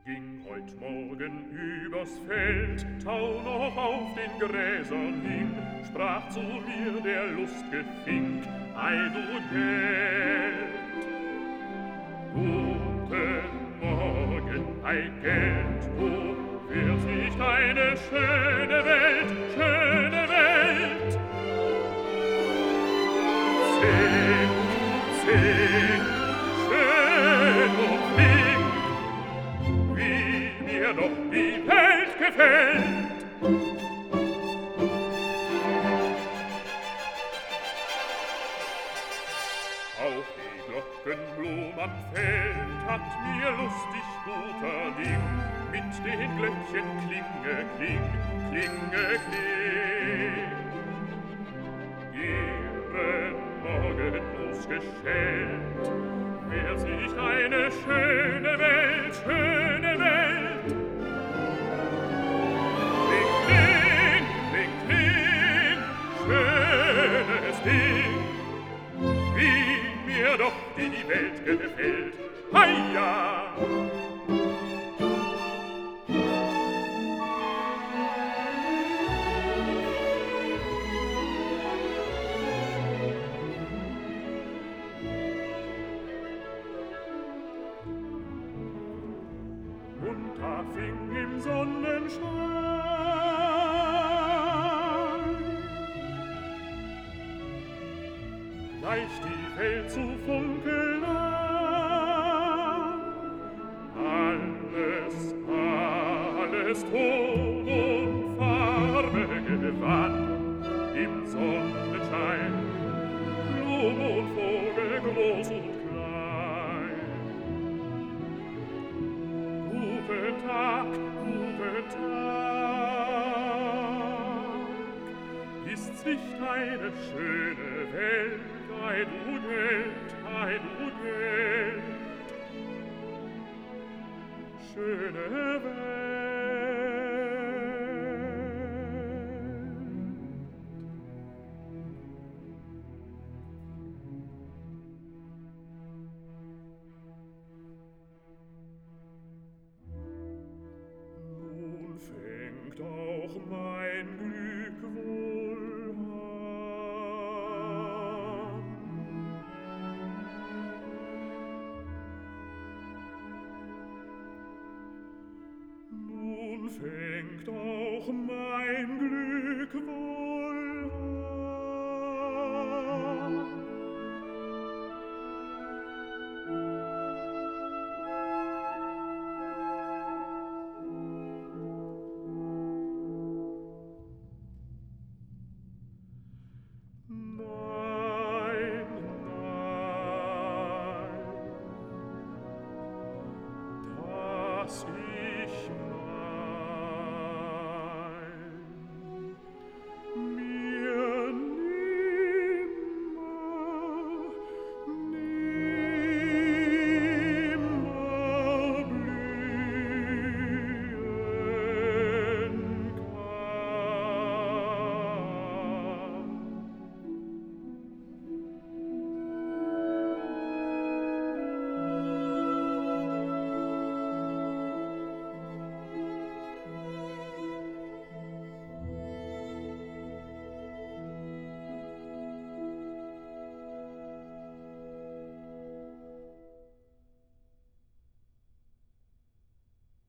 Ging heut Morgen übers Feld, Tau noch auf den Gräsern hing, sprach zu mir der lust'ge Fink: Ei, du Geld! Guten Morgen, ei, Geld, wo wird nicht eine schöne Welt, schöne Welt? Zink, zink, schön und flink, wie mir doch die Welt gefällt. Auch die Glockenblum am Feld hat mir lustig guter Ding mit den Glöckchen klinge, kling, klinge, kling. Ihren Morgen losgeschellt, wär sich eine schöne Welt, schöne Welt. Kling, kling, kling, kling, schönes Ding, wie mir doch die Welt gefällt. Heia! Und da fing im Sonnenschein gleich die Welt zu funkeln an. Alles, alles Ton und Farbe gewann im Sonnenschein, Blum und Vogel groß und klein. Guten Tag, ist's nicht eine schöne Welt, ei du Geld, ei du Geld, schöne Welt. Nun fängt auch mein Glück wohl an. Nun fängt auch mein Glück wohl